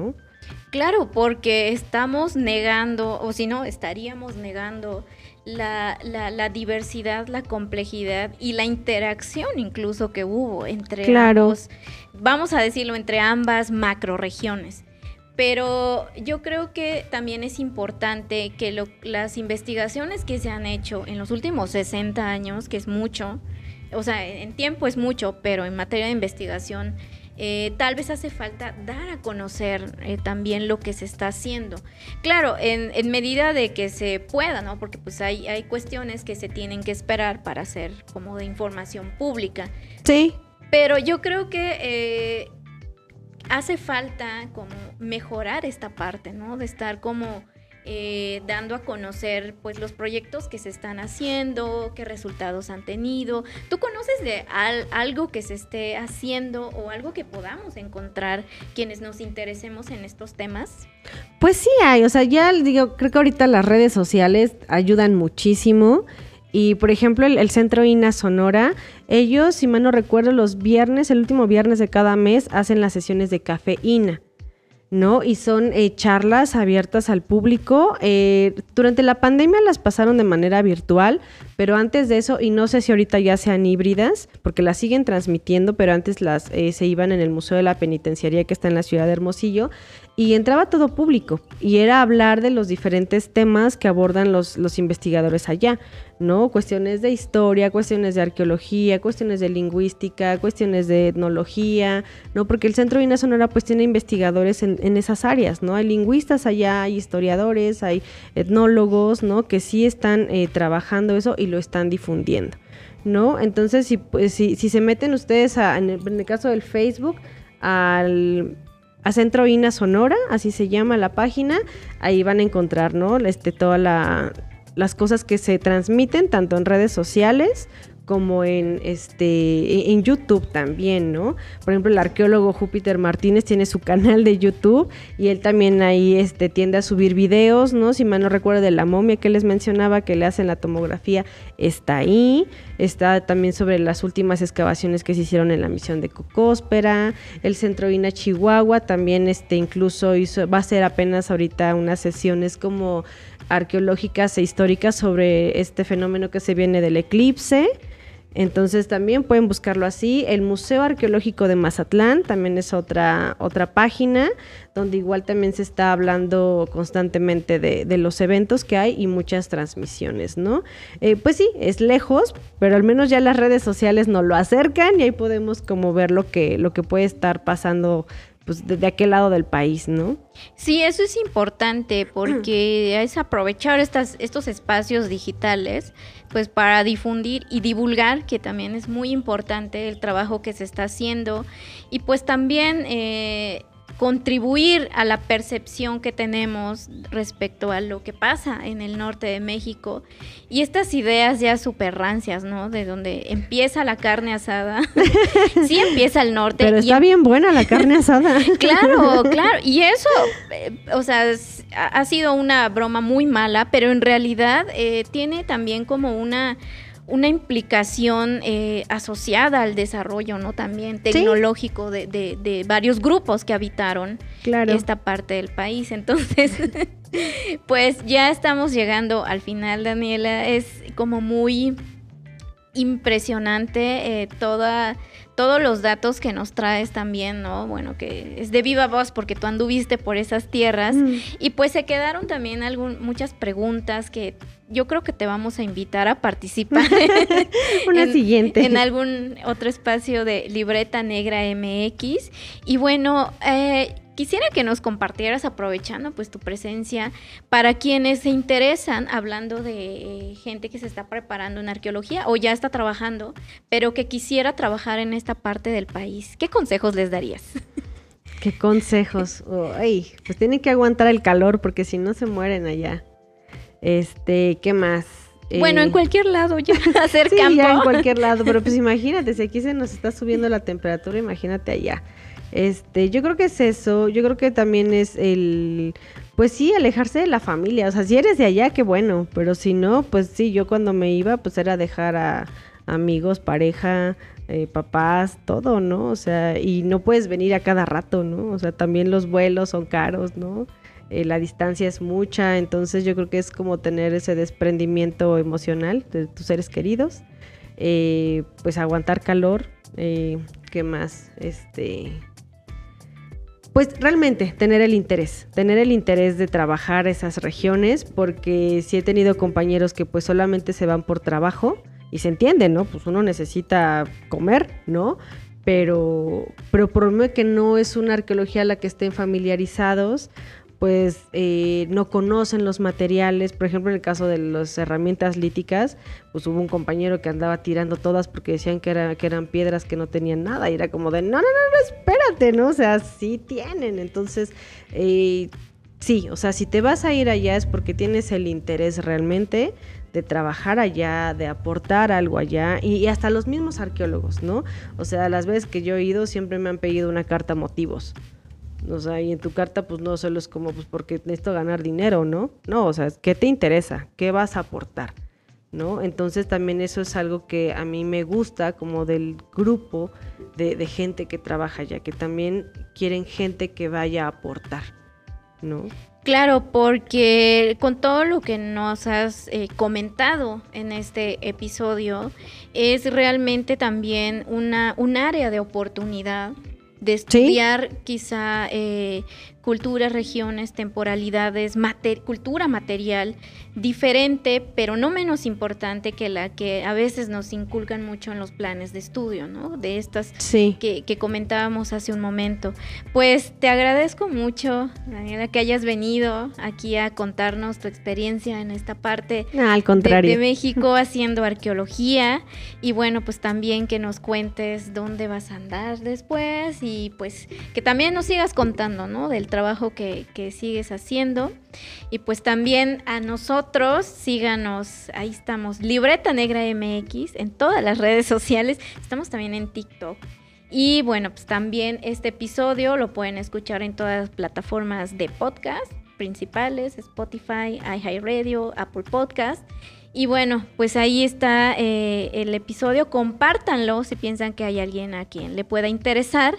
Claro, porque estamos negando, o si no, estaríamos negando la, la, la diversidad, la complejidad y la interacción incluso que hubo entre claro. ambos, vamos a decirlo, entre ambas macroregiones. Pero yo creo que también es importante que lo, las investigaciones que se han hecho en los últimos sesenta años, que es mucho, o sea, en tiempo es mucho, pero en materia de investigación, eh, tal vez hace falta dar a conocer eh, también lo que se está haciendo. Claro, en, en medida de que se pueda, ¿no? Porque pues hay, hay cuestiones que se tienen que esperar para hacer como de información pública. Sí. Pero yo creo que eh, hace falta como mejorar esta parte, ¿no? De estar como eh, dando a conocer pues los proyectos que se están haciendo, qué resultados han tenido. ¿Tú conoces de al, algo que se esté haciendo o algo que podamos encontrar quienes nos interesemos en estos temas? Pues sí hay, o sea, ya digo, creo que ahorita las redes sociales ayudan muchísimo. Y, por ejemplo, el, el Centro I N A Sonora, ellos, si mal no recuerdo, los viernes, el último viernes de cada mes, hacen las sesiones de Café I N A, ¿no? Y son eh, charlas abiertas al público. Eh, durante la pandemia las pasaron de manera virtual, pero antes de eso, y no sé si ahorita ya sean híbridas, porque las siguen transmitiendo, pero antes las eh, se iban en el Museo de la Penitenciaría, que está en la ciudad de Hermosillo, y entraba todo público, y era hablar de los diferentes temas que abordan los, los investigadores allá, ¿no? Cuestiones de historia, cuestiones de arqueología, cuestiones de lingüística, cuestiones de etnología, ¿no? Porque el Centro I N A Sonora pues tiene investigadores en, en esas áreas, ¿no? Hay lingüistas allá, hay historiadores, hay etnólogos, ¿no? Que sí están eh, trabajando eso y lo están difundiendo, ¿no? Entonces, si, pues, si, si se meten ustedes, a, en, el, en el caso del Facebook, al... a Centro I N A Sonora, así se llama la página, ahí van a encontrar, ¿no? Este, todas la, las cosas que se transmiten, tanto en redes sociales como en este en YouTube también, ¿no? Por ejemplo, el arqueólogo Júpiter Martínez tiene su canal de YouTube y él también ahí este, tiende a subir videos, ¿no? Si mal no recuerdo, de la momia que les mencionaba, que le hacen la tomografía, está ahí. Está también sobre las últimas excavaciones que se hicieron en la misión de Cocóspera. El Centro I N A Chihuahua también este, incluso hizo, va a hacer apenas ahorita unas sesiones como arqueológicas e históricas sobre este fenómeno que se viene del eclipse. Entonces también pueden buscarlo así. El Museo Arqueológico de Mazatlán también es otra, otra página donde igual también se está hablando constantemente de, de los eventos que hay y muchas transmisiones, ¿no? Eh, pues sí, es lejos, pero al menos ya las redes sociales nos lo acercan y ahí podemos como ver lo que, lo que puede estar pasando pues de, de aquel lado del país, ¿no? Sí, eso es importante porque es aprovechar estas, estos espacios digitales pues para difundir y divulgar, que también es muy importante el trabajo que se está haciendo, y pues también eh, contribuir a la percepción que tenemos respecto a lo que pasa en el norte de México y estas ideas ya súper rancias, ¿no? De donde empieza la carne asada, sí empieza el norte. Pero está y, bien buena la carne asada. Claro, claro, y eso, eh, o sea, ha sido una broma muy mala, pero en realidad eh, tiene también como una... una implicación eh, asociada al desarrollo, ¿no? También tecnológico, ¿sí? de, de, de varios grupos que habitaron claro. esta parte del país. Entonces, pues ya estamos llegando al final, Daniela. Es como muy impresionante eh, toda... todos los datos que nos traes también, ¿no? Bueno, que es de viva voz porque tú anduviste por esas tierras mm. y pues se quedaron también algún, muchas preguntas que yo creo que te vamos a invitar a participar una en, siguiente en algún otro espacio de Libreta Negra M X. Y bueno, eh, quisiera que nos compartieras, aprovechando pues tu presencia, para quienes se interesan, hablando de eh, gente que se está preparando en arqueología o ya está trabajando, pero que quisiera trabajar en esta parte del país. ¿Qué consejos les darías? ¿Qué consejos? Oh, ay, pues tienen que aguantar el calor porque si no se mueren allá. Este, ¿qué más? Bueno, eh... en cualquier lado, ya hacer sí, campo. Sí, ya en cualquier lado, pero pues imagínate, si aquí se nos está subiendo la temperatura, imagínate allá. Este, yo creo que es eso, yo creo que también es el, pues sí, alejarse de la familia, o sea, si eres de allá, qué bueno, pero si no, pues sí, yo cuando me iba, pues era dejar a amigos, pareja, eh, papás, todo, ¿no? O sea, y no puedes venir a cada rato, ¿no? O sea, también los vuelos son caros, ¿no? Eh, la distancia es mucha, entonces yo creo que es como tener ese desprendimiento emocional de tus seres queridos, eh, pues aguantar calor, eh, ¿qué más? Este... Pues realmente tener el interés, tener el interés de trabajar esas regiones, porque sí he tenido compañeros que pues solamente se van por trabajo y se entiende, ¿no? Pues uno necesita comer, ¿no? Pero, pero por lo menos que no es una arqueología a la que estén familiarizados, pues eh, no conocen los materiales. Por ejemplo, en el caso de las herramientas líticas, pues hubo un compañero que andaba tirando todas porque decían que, era, que eran piedras que no tenían nada, y era como de, no, no, no, no, espérate, ¿no? O sea, sí tienen. Entonces, eh, sí, o sea, si te vas a ir allá es porque tienes el interés realmente de trabajar allá, de aportar algo allá, y, y hasta los mismos arqueólogos, ¿no? O sea, las veces que yo he ido siempre me han pedido una carta motivos. O sea, y en tu carta pues no solo es como pues porque necesito ganar dinero, ¿no? No, o sea, ¿qué te interesa? ¿Qué vas a aportar? ¿No? Entonces también eso es algo que a mí me gusta como del grupo de, de gente que trabaja allá, que también quieren gente que vaya a aportar, ¿no? Claro, porque con todo lo que nos has eh, comentado en este episodio, es realmente también una, un área de oportunidad de estudiar, ¿sí?, quizá eh, culturas, regiones, temporalidades, mater- cultura material diferente, pero no menos importante que la que a veces nos inculcan mucho en los planes de estudio, ¿no? De estas sí. que, que comentábamos hace un momento. Pues te agradezco mucho, Daniela, que hayas venido aquí a contarnos tu experiencia en esta parte ah, al contrario. De, de México haciendo arqueología, y bueno, pues también que nos cuentes dónde vas a andar después, y pues que también nos sigas contando, ¿no? Del trabajo que, que sigues haciendo. Y pues también a nosotros, síganos, ahí estamos, Libreta Negra M X, en todas las redes sociales, estamos también en TikTok. Y bueno, pues también este episodio lo pueden escuchar en todas las plataformas de podcast principales, Spotify, iHeartRadio, Apple Podcast. Y bueno, pues ahí está eh, el episodio, compártanlo si piensan que hay alguien a quien le pueda interesar.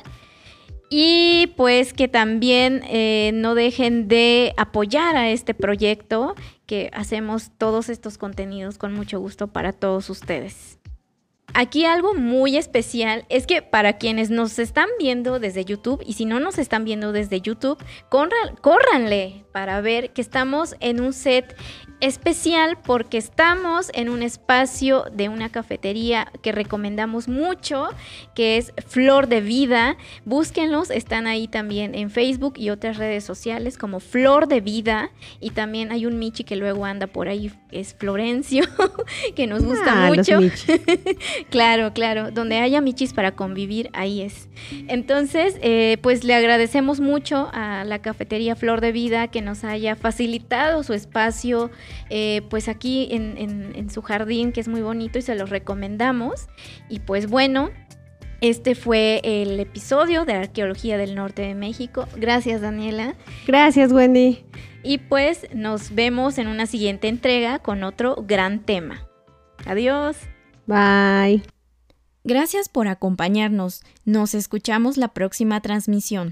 Y pues que también eh, no dejen de apoyar a este proyecto, que hacemos todos estos contenidos con mucho gusto para todos ustedes. Aquí algo muy especial es que para quienes nos están viendo desde YouTube, y si no nos están viendo desde YouTube, corran, córranle para ver que estamos en un set especial, porque estamos en un espacio de una cafetería que recomendamos mucho, que es Flor de Vida. Búsquenlos, están ahí también en Facebook y otras redes sociales como Flor de Vida, y también hay un Michi que luego anda por ahí, es Florencio, que nos gusta ah, mucho. Claro, claro, donde haya Michis para convivir, ahí es. Entonces, eh, pues le agradecemos mucho a la cafetería Flor de Vida que nos haya facilitado su espacio, eh, pues aquí en, en, en su jardín, que es muy bonito, y se los recomendamos. Y pues bueno, este fue el episodio de Arqueología del Norte de México. Gracias, Daniela. Gracias, Wendy. Y pues nos vemos en una siguiente entrega con otro gran tema. Adiós. Bye. Gracias por acompañarnos. Nos escuchamos la próxima transmisión.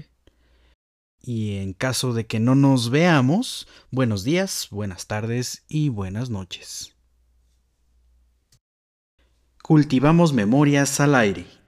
Y en caso de que no nos veamos, buenos días, buenas tardes y buenas noches. Cultivamos memorias al aire.